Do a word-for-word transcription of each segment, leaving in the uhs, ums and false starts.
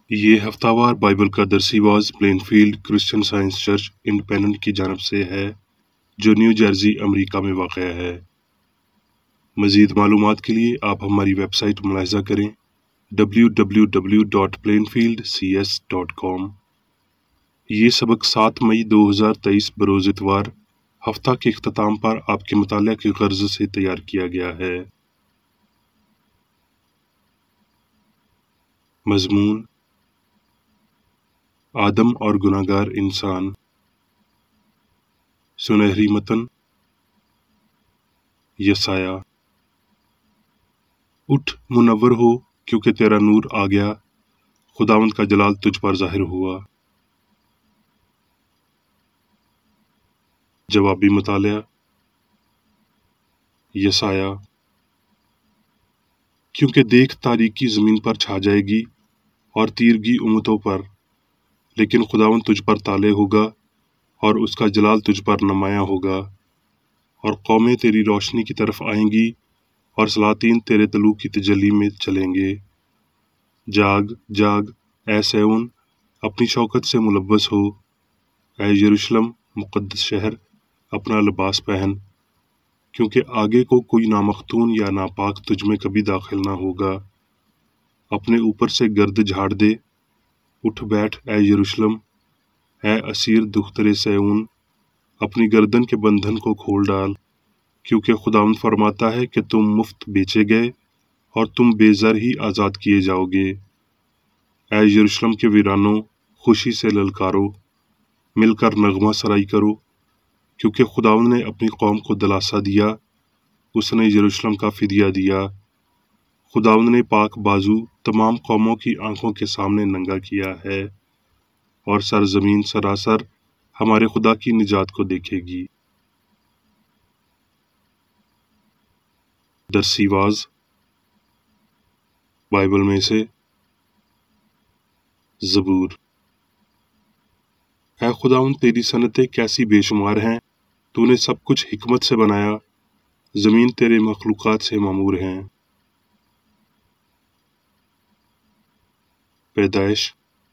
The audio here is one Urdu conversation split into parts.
یہ ہفتہ وار بائبل کا درسی واز Plainfield Christian Science Church Independent کی جانب سے ہے جو نیو جرسی امریکہ میں واقع ہے۔ مزید معلومات کے لیے آپ ہماری ویب سائٹ ملاحظہ کریں W W W dot Plainfield C S dot com. یہ سبق سات مئی دو ہزار تیئیس بروز اتوار ہفتہ کے اختتام پر آپ کے مطالعہ کی غرض سے تیار کیا گیا ہے۔ مضمون: آدم اور گناہگار انسان۔ سنہری متن: یسایہ۔ اٹھ منور ہو کیونکہ تیرا نور آ گیا، خداوند کا جلال تجھ پر ظاہر ہوا۔ جوابی مطالعہ: یسایہ۔ کیونکہ دیکھ تاریکی زمین پر چھا جائے گی اور تیرگی امتوں پر، لیکن خداوند تجھ پر طالع ہوگا اور اس کا جلال تجھ پر نمایاں ہوگا، اور قومیں تیری روشنی کی طرف آئیں گی اور سلاطین تیرے طلوع کی تجلی میں چلیں گے۔ جاگ جاگ اے سیون، اپنی شوکت سے ملبس ہو، اے یروشلم مقدس شہر، اپنا لباس پہن، کیونکہ آگے کو کوئی نامختون یا ناپاک تجھ میں کبھی داخل نہ ہوگا۔ اپنے اوپر سے گرد جھاڑ دے، اٹھ بیٹھ اے یروشلم، اے اسیر دختر سیون، اپنی گردن کے بندھن کو کھول ڈال، کیونکہ خداوند فرماتا ہے کہ تم مفت بیچے گئے اور تم بے زر ہی آزاد کیے جاؤ گے۔ اے یروشلم کے ویرانوں، خوشی سے للکارو، مل کر نغمہ سرائی کرو، کیونکہ خداوند نے اپنی قوم کو دلاسا دیا، اس نے یروشلم کا فدیہ دیا۔ خداوند نے پاک بازو تمام قوموں کی آنکھوں کے سامنے ننگا کیا ہے، اور سرزمین سراسر ہمارے خدا کی نجات کو دیکھے گی۔ درسی واز بائبل میں سے زبور۔ اے خداوند، تیری صنعتیں کیسی بے شمار ہیں، تو نے سب کچھ حکمت سے بنایا، زمین تیرے مخلوقات سے معمور ہیں۔ پیدائش۔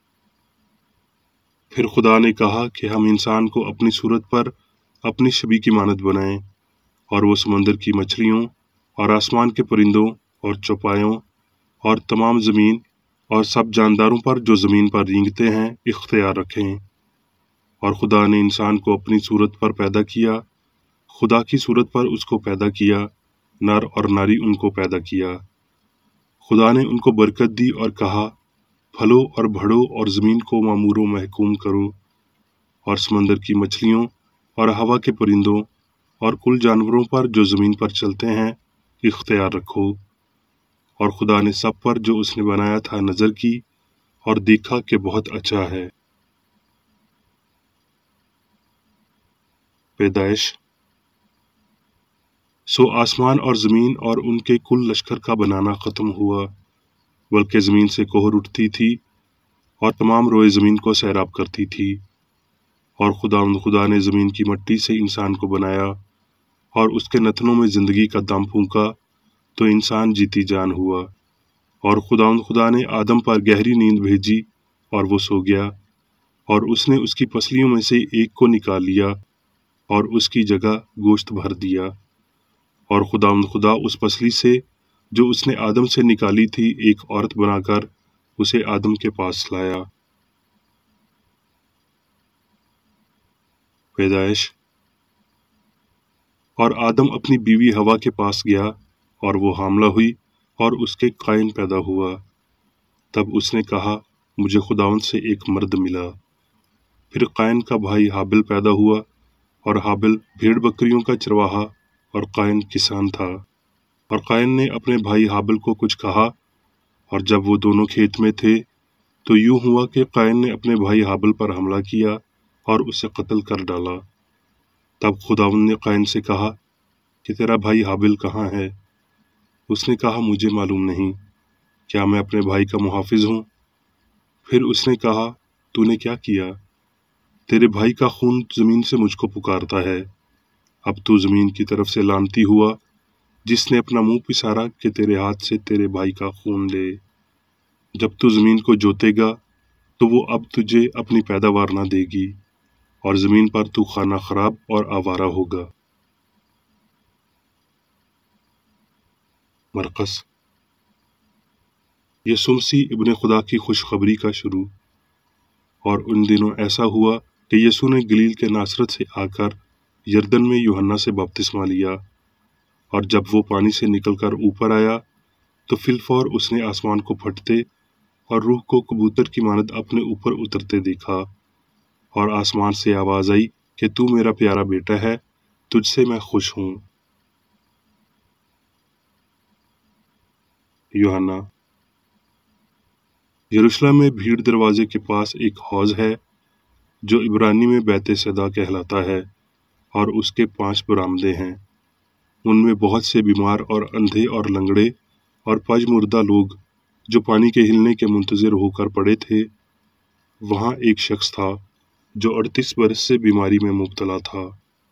پھر خدا نے کہا کہ ہم انسان کو اپنی صورت پر اپنی شبیہ کی مانند بنائیں، اور وہ سمندر کی مچھلیوں اور آسمان کے پرندوں اور چوپایوں اور تمام زمین اور سب جانداروں پر جو زمین پر رینگتے ہیں اختیار رکھیں۔ اور خدا نے انسان کو اپنی صورت پر پیدا کیا، خدا کی صورت پر اس کو پیدا کیا، نر اور ناری ان کو پیدا کیا۔ خدا نے ان کو برکت دی اور کہا، پھلو اور بڑھو اور زمین کو معمور و محکوم کرو، اور سمندر کی مچھلیوں اور ہوا کے پرندوں اور کل جانوروں پر جو زمین پر چلتے ہیں اختیار رکھو۔ اور خدا نے سب پر جو اس نے بنایا تھا نظر کی، اور دیکھا کہ بہت اچھا ہے۔ پیدائش۔ سو آسمان اور زمین اور ان کے کل لشکر کا بنانا ختم ہوا، بلکہ زمین سے کوہر اٹھتی تھی اور تمام روئے زمین کو سیراب کرتی تھی۔ اور خداوند خدا نے زمین کی مٹی سے انسان کو بنایا، اور اس کے نتنوں میں زندگی کا دم پھونکا، تو انسان جیتی جان ہوا۔ اور خداوند خدا نے آدم پر گہری نیند بھیجی، اور وہ سو گیا، اور اس نے اس کی پسلیوں میں سے ایک کو نکال لیا، اور اس کی جگہ گوشت بھر دیا۔ اور خداوند خدا اس پسلی سے جو اس نے آدم سے نکالی تھی ایک عورت بنا کر اسے آدم کے پاس لایا۔ پیدائش۔ اور آدم اپنی بیوی ہوا کے پاس گیا، اور وہ حاملہ ہوئی، اور اس کے قائن پیدا ہوا۔ تب اس نے کہا، مجھے خداوند سے ایک مرد ملا۔ پھر قائن کا بھائی حابل پیدا ہوا، اور حابل بھیڑ بکریوں کا چرواہا اور قائن کسان تھا۔ اور قائن نے اپنے بھائی حابل کو کچھ کہا، اور جب وہ دونوں کھیت میں تھے تو یوں ہوا کہ قائن نے اپنے بھائی حابل پر حملہ کیا اور اسے قتل کر ڈالا۔ تب خداوند نے قائن سے کہا کہ تیرا بھائی حابل کہاں ہے؟ اس نے کہا، مجھے معلوم نہیں، کیا میں اپنے بھائی کا محافظ ہوں؟ پھر اس نے کہا، تو نے کیا کیا؟ تیرے بھائی کا خون زمین سے مجھ کو پکارتا ہے۔ اب تو زمین کی طرف سے لعنتی ہوا، جس نے اپنا منہ پسارا کہ تیرے ہاتھ سے تیرے بھائی کا خون لے۔ جب تو زمین کو جوتے گا تو وہ اب تجھے اپنی پیداوار نہ دے گی اور زمین پر تو خانہ خراب اور آوارہ ہوگا۔ مرقس۔ یسوع مسیح ابن خدا کی خوشخبری کا شروع۔ اور ان دنوں ایسا ہوا کہ یسوع نے گلیل کے ناصرت سے آ کر یردن میں یوحنا سے بپتسمہ لیا، اور جب وہ پانی سے نکل کر اوپر آیا تو فی الفور اس نے آسمان کو پھٹتے اور روح کو کبوتر کی مانند اپنے اوپر اترتے دیکھا، اور آسمان سے آواز آئی کہ تو میرا پیارا بیٹا ہے، تجھ سے میں خوش ہوں۔ یوحنا۔ یروشلم میں بھیڑ دروازے کے پاس ایک حوض ہے جو عبرانی میں بیت صدا کہلاتا ہے، اور اس کے پانچ برآمدے ہیں۔ ان میں بہت سے بیمار اور اندھے اور لنگڑے اور پج مردہ لوگ جو پانی کے ہلنے کے منتظر ہو کر پڑے تھے۔ وہاں ایک شخص تھا جو اڑتیس برس سے بیماری میں مبتلا تھا۔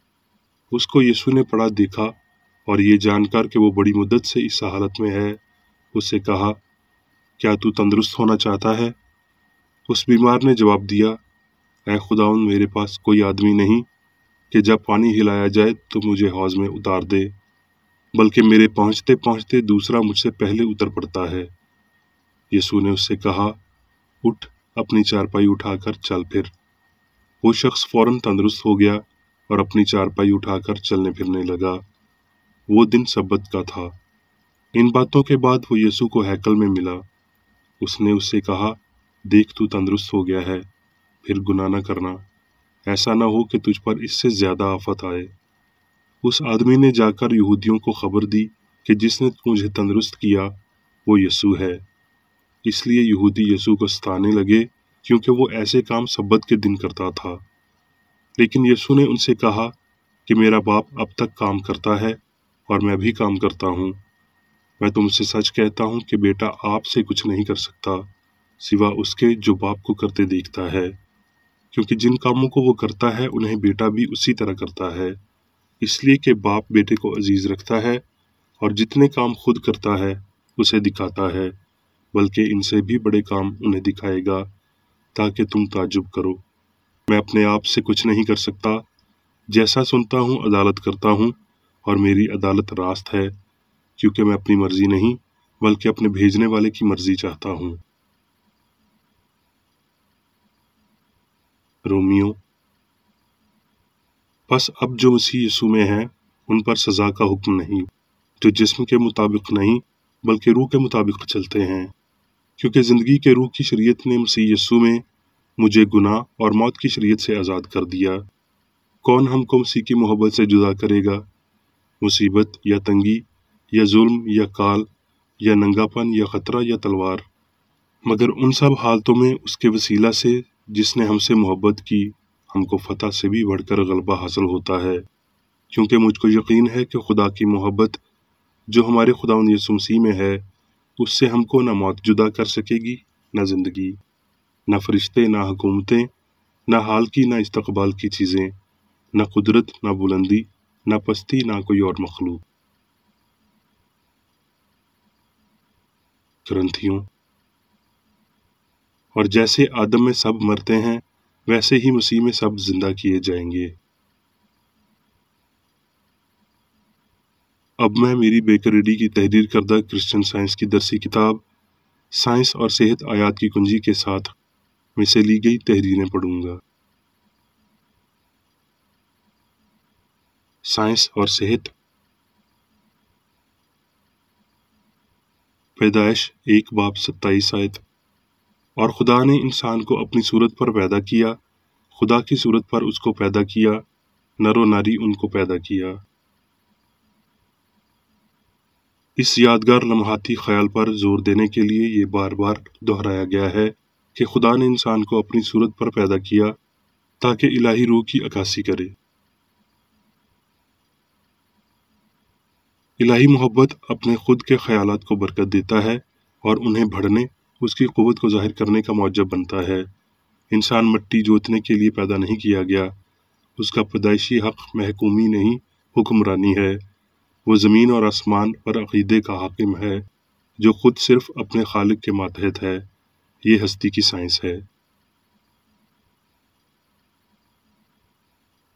اس کو یسوع نے پڑا دیکھا اور یہ جان کر کہ وہ بڑی مدت سے اس حالت میں ہے، اس سے کہا، کیا تو تندرست ہونا چاہتا ہے؟ اس بیمار نے جواب دیا، اے خداوند، میرے پاس کوئی آدمی نہیں کہ جب پانی ہلایا جائے تو مجھے حوض میں اتار دے، بلکہ میرے پہنچتے پہنچتے دوسرا مجھ سے پہلے اتر پڑتا ہے۔ یسوع نے اس سے کہا، اٹھ، اپنی چارپائی اٹھا کر چل پھر۔ وہ شخص فوراً تندرست ہو گیا اور اپنی چارپائی اٹھا کر چلنے پھرنے لگا۔ وہ دن سبت کا تھا۔ ان باتوں کے بعد وہ یسوع کو ہیکل میں ملا۔ اس نے اس سے کہا، دیکھ، تو تندرست ہو گیا ہے، پھر گناہ نہ کرنا، ایسا نہ ہو کہ تجھ پر اس سے زیادہ آفت آئے۔ اس آدمی نے جا کر یہودیوں کو خبر دی کہ جس نے مجھے تندرست کیا وہ یسوع ہے۔ اس لیے یہودی یسوع کو ستانے لگے کیونکہ وہ ایسے کام سبت کے دن کرتا تھا۔ لیکن یسوع نے ان سے کہا کہ میرا باپ اب تک کام کرتا ہے اور میں بھی کام کرتا ہوں۔ میں تم سے سچ کہتا ہوں کہ بیٹا آپ سے کچھ نہیں کر سکتا سوا اس کے جو باپ کو کرتے دیکھتا ہے، کیونکہ جن کاموں کو وہ کرتا ہے انہیں بیٹا بھی اسی طرح کرتا ہے، اس لیے کہ باپ بیٹے کو عزیز رکھتا ہے اور جتنے کام خود کرتا ہے اسے دکھاتا ہے، بلکہ ان سے بھی بڑے کام انہیں دکھائے گا تاکہ تم تعجب کرو۔ میں اپنے آپ سے کچھ نہیں کر سکتا، جیسا سنتا ہوں عدالت کرتا ہوں، اور میری عدالت راست ہے، کیونکہ میں اپنی مرضی نہیں بلکہ اپنے بھیجنے والے کی مرضی چاہتا ہوں۔ رومیو۔ پس اب جو مسیح یسوع میں ہیں ان پر سزا کا حکم نہیں، جو جسم کے مطابق نہیں بلکہ روح کے مطابق چلتے ہیں، کیونکہ زندگی کے روح کی شریعت نے مسیح یسوع میں مجھے گناہ اور موت کی شریعت سے آزاد کر دیا۔ کون ہم کو مسیح کی محبت سے جدا کرے گا؟ مصیبت یا تنگی یا ظلم یا کال یا ننگا پن یا خطرہ یا تلوار؟ مگر ان سب حالتوں میں اس کے وسیلہ سے جس نے ہم سے محبت کی ہم کو فتح سے بھی بڑھ کر غلبہ حاصل ہوتا ہے، کیونکہ مجھ کو یقین ہے کہ خدا کی محبت جو ہمارے خداوند یسوع مسیح میں ہے، اس سے ہم کو نہ موت جدا کر سکے گی، نہ زندگی، نہ فرشتے، نہ حکومتیں، نہ حال کی نہ استقبال کی چیزیں، نہ قدرت، نہ بلندی، نہ پستی، نہ کوئی اور مخلوق۔ کرنتھیوں۔ اور جیسے آدم میں سب مرتے ہیں ویسے ہی مسیح میں سب زندہ کیے جائیں گے۔ اب میں میری بیکریڈی کی تحریر کردہ کرسچن سائنس کی درسی کتاب سائنس اور صحت آیات کی کنجی کے ساتھ میں سے لی گئی تحریریں پڑھوں گا۔ سائنس اور صحت۔ پیدائش ایک باب ستائیس آیت۔ اور خدا نے انسان کو اپنی صورت پر پیدا کیا، خدا کی صورت پر اس کو پیدا کیا، نر و ناری ان کو پیدا کیا۔ اس یادگار لمحاتی خیال پر زور دینے کے لیے یہ بار بار دہرایا گیا ہے کہ خدا نے انسان کو اپنی صورت پر پیدا کیا تاکہ الہی روح کی عکاسی کرے۔ الہی محبت اپنے خود کے خیالات کو برکت دیتا ہے اور انہیں بڑھنے، اس کی قوت کو ظاہر کرنے کا موجب بنتا ہے۔ انسان مٹی جوتنے کے لیے پیدا نہیں کیا گیا، اس کا پیدائشی حق محکومی نہیں، حکمرانی ہے۔ وہ زمین اور آسمان پر عقیدے کا حاکم ہے، جو خود صرف اپنے خالق کے ماتحت ہے۔ یہ ہستی کی سائنس ہے۔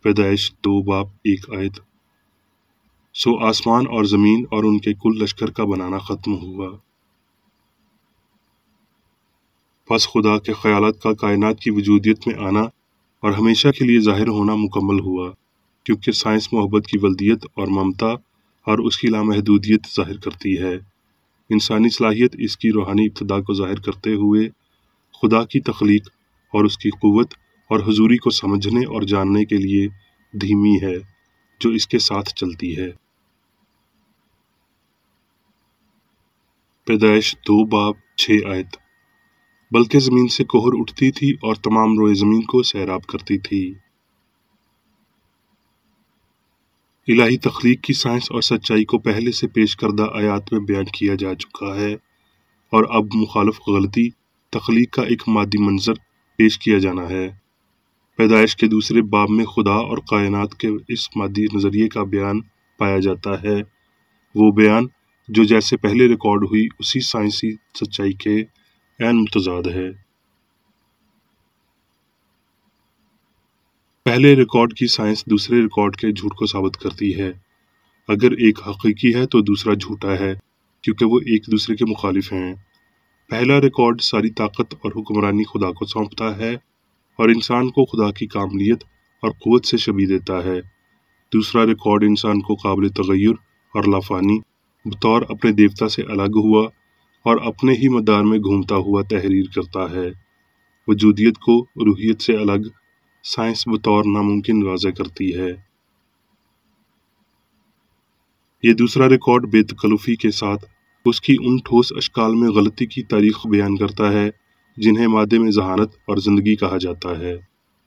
پیدائش دو باب ایک آیت۔ سو آسمان اور زمین اور ان کے کل لشکر کا بنانا ختم ہوا۔ پس خدا کے خیالات کا کائنات کی وجودیت میں آنا اور ہمیشہ کے لیے ظاہر ہونا مکمل ہوا، کیونکہ سائنس محبت کی ولدیت اور ممتا اور اس کی لامحدودیت ظاہر کرتی ہے۔ انسانی صلاحیت اس کی روحانی ابتدا کو ظاہر کرتے ہوئے خدا کی تخلیق اور اس کی قوت اور حضوری کو سمجھنے اور جاننے کے لیے دھیمی ہے جو اس کے ساتھ چلتی ہے۔ پیدائش دو باب چھ آیت۔ بلکہ زمین سے کوہر اٹھتی تھی اور تمام روئے زمین کو سیراب کرتی تھی۔ الہی تخلیق کی سائنس اور سچائی کو پہلے سے پیش کردہ آیات میں بیان کیا جا چکا ہے، اور اب مخالف غلطی تخلیق کا ایک مادی منظر پیش کیا جانا ہے۔ پیدائش کے دوسرے باب میں خدا اور کائنات کے اس مادی نظریے کا بیان پایا جاتا ہے، وہ بیان جو جیسے پہلے ریکارڈ ہوئی اسی سائنسی سچائی کے عین متضاد ہے۔ پہلے ریکارڈ کی سائنس دوسرے ریکارڈ کے جھوٹ کو ثابت کرتی ہے۔ اگر ایک حقیقی ہے تو دوسرا جھوٹا ہے، کیونکہ وہ ایک دوسرے کے مخالف ہیں۔ پہلا ریکارڈ ساری طاقت اور حکمرانی خدا کو سونپتا ہے اور انسان کو خدا کی کاملیت اور قوت سے شبیہ دیتا ہے۔ دوسرا ریکارڈ انسان کو قابل تغیر اور لافانی بطور اپنے دیوتا سے الگ ہوا اور اپنے ہی مدار میں گھومتا ہوا تحریر کرتا ہے۔ وجودیت کو روحیت سے الگ سائنس بطور ناممکن واضح کرتی ہے۔ یہ دوسرا ریکارڈ بے تکلفی کے ساتھ اس کی ان ٹھوس اشکال میں غلطی کی تاریخ بیان کرتا ہے جنہیں مادے میں ذہانت اور زندگی کہا جاتا ہے۔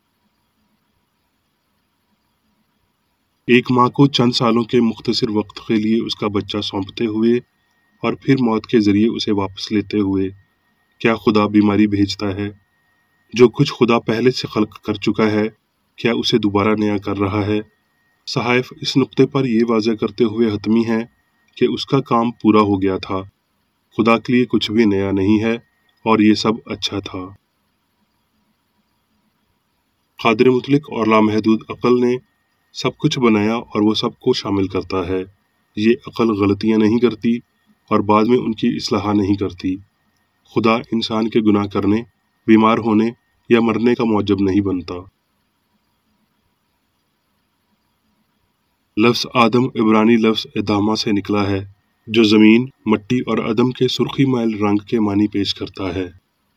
ایک ماں کو چند سالوں کے مختصر وقت کے لیے اس کا بچہ سونپتے ہوئے اور پھر موت کے ذریعے اسے واپس لیتے ہوئے کیا خدا بیماری بھیجتا ہے؟ جو کچھ خدا پہلے سے خلق کر چکا ہے کیا اسے دوبارہ نیا کر رہا ہے؟ صحائف اس نقطے پر یہ واضح کرتے ہوئے حتمی ہیں کہ اس کا کام پورا ہو گیا تھا۔ خدا کے لیے کچھ بھی نیا نہیں ہے اور یہ سب اچھا تھا۔ قادر مطلق اور لامحدود عقل نے سب کچھ بنایا اور وہ سب کو شامل کرتا ہے۔ یہ عقل غلطیاں نہیں کرتی اور بعد میں ان کی اصلاح نہیں کرتی۔ خدا انسان کے گناہ کرنے، بیمار ہونے یا مرنے کا موجب نہیں بنتا۔ لفظ آدم عبرانی لفظ ادامہ سے نکلا ہے جو زمین، مٹی اور عدم کے سرخی مائل رنگ کے معنی پیش کرتا ہے۔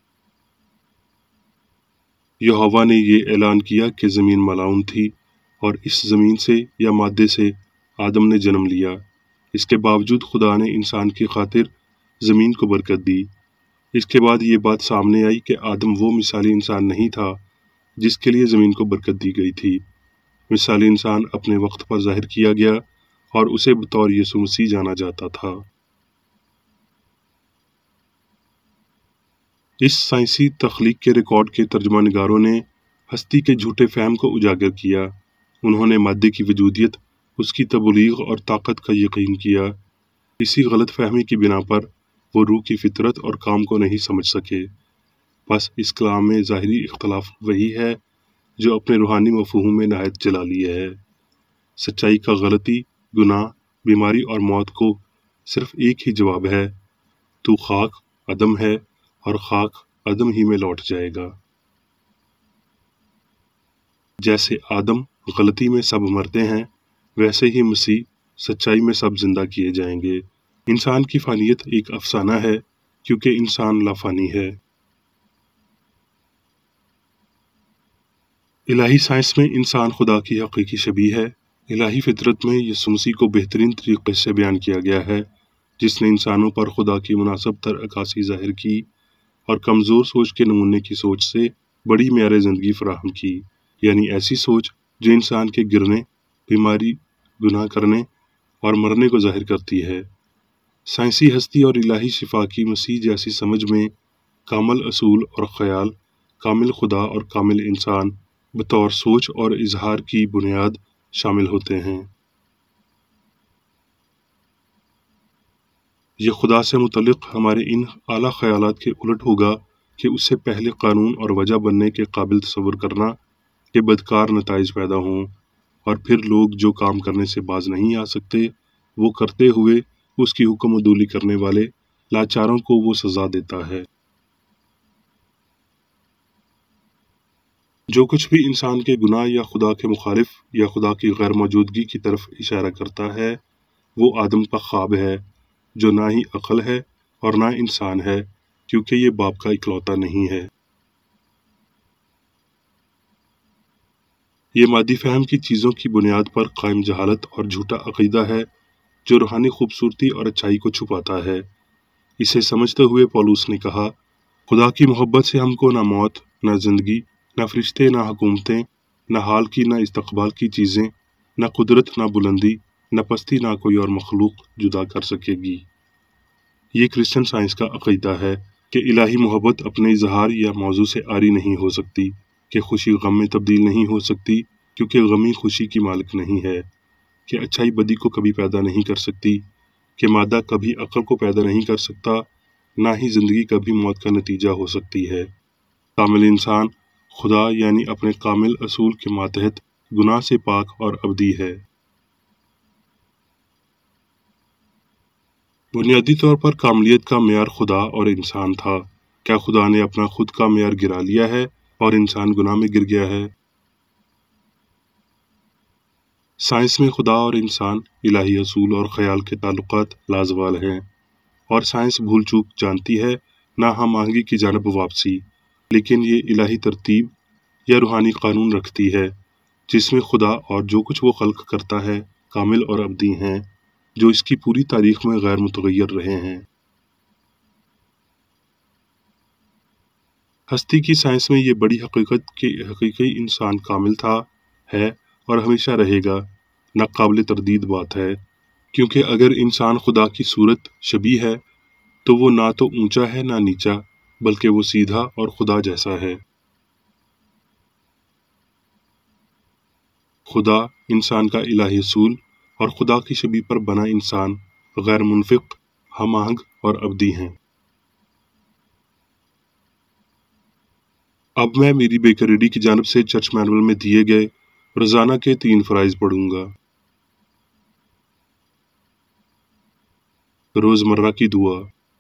یہوہ نے یہ اعلان کیا کہ زمین ملعون تھی اور اس زمین سے یا مادے سے آدم نے جنم لیا۔ اس کے باوجود خدا نے انسان کی خاطر زمین کو برکت دی۔ اس کے بعد یہ بات سامنے آئی کہ آدم وہ مثالی انسان نہیں تھا جس کے لیے زمین کو برکت دی گئی تھی۔ مثالی انسان اپنے وقت پر ظاہر کیا گیا اور اسے بطور یسوع مسیح جانا جاتا تھا۔ اس سائنسی تخلیق کے ریکارڈ کے ترجمہ نگاروں نے ہستی کے جھوٹے فہم کو اجاگر کیا۔ انہوں نے مادے کی وجودیت، اس کی تبلیغ اور طاقت کا یقین کیا۔ اسی غلط فہمی کی بنا پر وہ روح کی فطرت اور کام کو نہیں سمجھ سکے۔ بس اس کلام میں ظاہری اختلاف وہی ہے جو اپنے روحانی مفہوم میں نہایت جلالی ہے۔ سچائی کا غلطی، گناہ، بیماری اور موت کو صرف ایک ہی جواب ہے: تو خاک عدم ہے اور خاک عدم ہی میں لوٹ جائے گا۔ جیسے آدم غلطی میں سب مرتے ہیں، ویسے ہی مسیح سچائی میں سب زندہ کیے جائیں گے۔ انسان کی فانیت ایک افسانہ ہے کیونکہ انسان لافانی ہے۔ الہی سائنس میں انسان خدا کی حقیقی شبیہ ہے۔ الہی فطرت میں یسوع مسیح کو بہترین طریقے سے بیان کیا گیا ہے، جس نے انسانوں پر خدا کی مناسب تر عکاسی ظاہر کی اور کمزور سوچ کے نمونے کی سوچ سے بڑی معیار زندگی فراہم کی، یعنی ایسی سوچ جو انسان کے گرنے، بیماری، گناہ کرنے اور مرنے کو ظاہر کرتی ہے۔ سائنسی ہستی اور الہی شفا کی مسیح جیسی سمجھ میں کامل اصول اور خیال، کامل خدا اور کامل انسان بطور سوچ اور اظہار کی بنیاد شامل ہوتے ہیں۔ یہ خدا سے متعلق ہمارے ان اعلیٰ خیالات کے الٹ ہوگا کہ اس سے پہلے قانون اور وجہ بننے کے قابل تصور کرنا کہ بدکار نتائج پیدا ہوں۔ اور پھر لوگ جو کام کرنے سے باز نہیں آ سکتے وہ کرتے ہوئے اس کی حکم عدولی کرنے والے لاچاروں کو وہ سزا دیتا ہے۔ جو کچھ بھی انسان کے گناہ یا خدا کے مخالف یا خدا کی غیر موجودگی کی طرف اشارہ کرتا ہے وہ آدم کا خواب ہے، جو نہ ہی عقل ہے اور نہ انسان ہے، کیونکہ یہ باپ کا اکلوتا نہیں ہے۔ یہ مادی فہم کی چیزوں کی بنیاد پر قائم جہالت اور جھوٹا عقیدہ ہے جو روحانی خوبصورتی اور اچھائی کو چھپاتا ہے۔ اسے سمجھتے ہوئے پولس نے کہا، خدا کی محبت سے ہم کو نہ موت، نہ زندگی، نہ فرشتے، نہ حکومتیں، نہ حال کی نہ استقبال کی چیزیں، نہ قدرت، نہ بلندی، نہ پستی، نہ کوئی اور مخلوق جدا کر سکے گی۔ یہ کرسچن سائنس کا عقیدہ ہے کہ الہی محبت اپنے اظہار یا موضوع سے عاری نہیں ہو سکتی، کہ خوشی غم میں تبدیل نہیں ہو سکتی کیونکہ غمی خوشی کی مالک نہیں ہے، کہ اچھائی بدی کو کبھی پیدا نہیں کر سکتی، کہ مادہ کبھی عقل کو پیدا نہیں کر سکتا، نہ ہی زندگی کبھی موت کا نتیجہ ہو سکتی ہے۔ کامل انسان خدا یعنی اپنے کامل اصول کے ماتحت گناہ سے پاک اور ابدی ہے۔ بنیادی طور پر کاملیت کا معیار خدا اور انسان تھا۔ کیا خدا نے اپنا خود کا معیار گرا لیا ہے اور انسان گناہ میں گر گیا ہے؟ سائنس میں خدا اور انسان، الہی اصول اور خیال کے تعلقات لازوال ہیں، اور سائنس بھول چوک جانتی ہے، نہ ہم آہنگی کی جانب واپسی، لیکن یہ الہی ترتیب یا روحانی قانون رکھتی ہے جس میں خدا اور جو کچھ وہ خلق کرتا ہے کامل اور ابدی ہیں، جو اس کی پوری تاریخ میں غیر متغیر رہے ہیں۔ ہستی کی سائنس میں یہ بڑی حقیقت کہ حقیقی انسان کامل تھا، ہے اور ہمیشہ رہے گا، ناقابل تردید بات ہے، کیونکہ اگر انسان خدا کی صورت شبیہ ہے تو وہ نہ تو اونچا ہے نہ نیچا، بلکہ وہ سیدھا اور خدا جیسا ہے۔ خدا انسان کا الہی اصول اور خدا کی شبیہ پر بنا انسان غیر منفق، ہم آہنگ اور ابدی ہیں۔ اب میں میری بیکریڈی کی جانب سے چرچ مینول میں دیے گئے روزانہ کے تین فرائض پڑھوں گا۔ روزمرہ کی دعا۔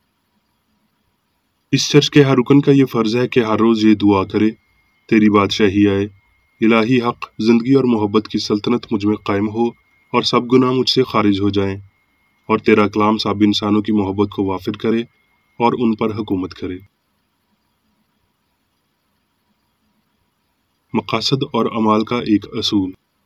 اس چرچ کے ہر رکن کا یہ فرض ہے کہ ہر روز یہ دعا کرے، تیری بادشاہی آئے، الہی حق، زندگی اور محبت کی سلطنت مجھ میں قائم ہو اور سب گناہ مجھ سے خارج ہو جائیں، اور تیرا کلام سب انسانوں کی محبت کو وافر کرے اور ان پر حکومت کرے۔ مقاصد اور اعمال کا ایک اصول۔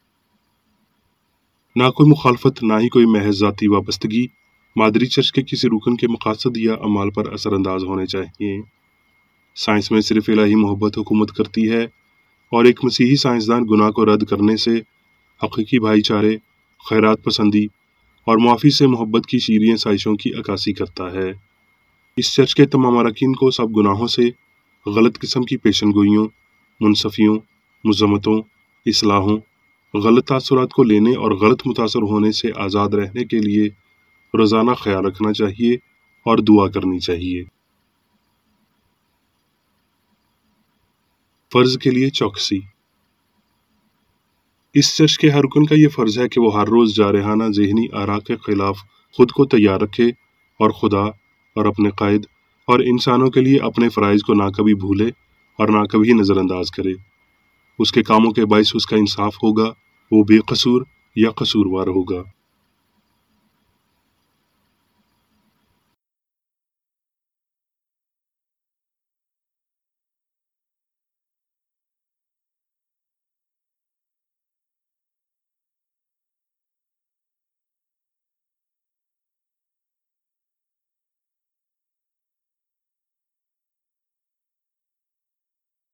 نہ کوئی مخالفت، نہ ہی کوئی محض ذاتی وابستگی مادری چرچ کے کسی رکن کے مقاصد یا اعمال پر اثر انداز ہونے چاہیے۔ سائنس میں صرف الہی محبت حکومت کرتی ہے، اور ایک مسیحی سائنسدان گناہ کو رد کرنے سے، حقیقی بھائی چارے، خیرات پسندی اور معافی سے محبت کی شیریں سائشوں کی عکاسی کرتا ہے۔ اس چرچ کے تمام اراکین کو سب گناہوں سے، غلط قسم کی پیشن گوئیوں، منصفیوں، مذمتوں، اصلاحوں، غلط تاثرات کو لینے اور غلط متاثر ہونے سے آزاد رہنے کے لیے روزانہ خیال رکھنا چاہیے اور دعا کرنی چاہیے۔ فرض کے لیے چوکسی۔ اس چرچ کے ہر رکن کا یہ فرض ہے کہ وہ ہر روز جارحانہ ذہنی آراء کے خلاف خود کو تیار رکھے اور خدا اور اپنے قائد اور انسانوں کے لیے اپنے فرائض کو نہ کبھی بھولے اور نہ کبھی نظر انداز کرے۔ اس کے کاموں کے باعث اس کا انصاف ہوگا، وہ بے قصور یا قصوروار ہوگا۔